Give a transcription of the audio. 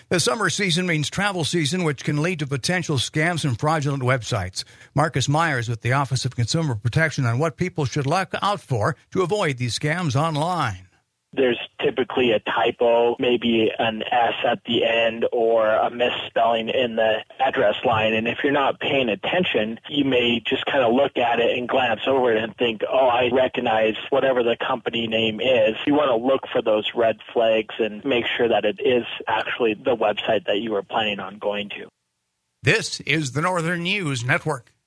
The summer season means travel season, which can lead to potential scams and fraudulent websites. Marcus Myers with the Office of Consumer Protection on what people should look out for to avoid these scams online. There's typically a typo, maybe an S at the end or a misspelling in the address line. And if you're not paying attention, you may just kind of look at it and glance over it and think, oh, I recognize whatever the company name is. You want to look for those red flags and make sure that it is actually the website that you were planning on going to. This is the Northern News Network.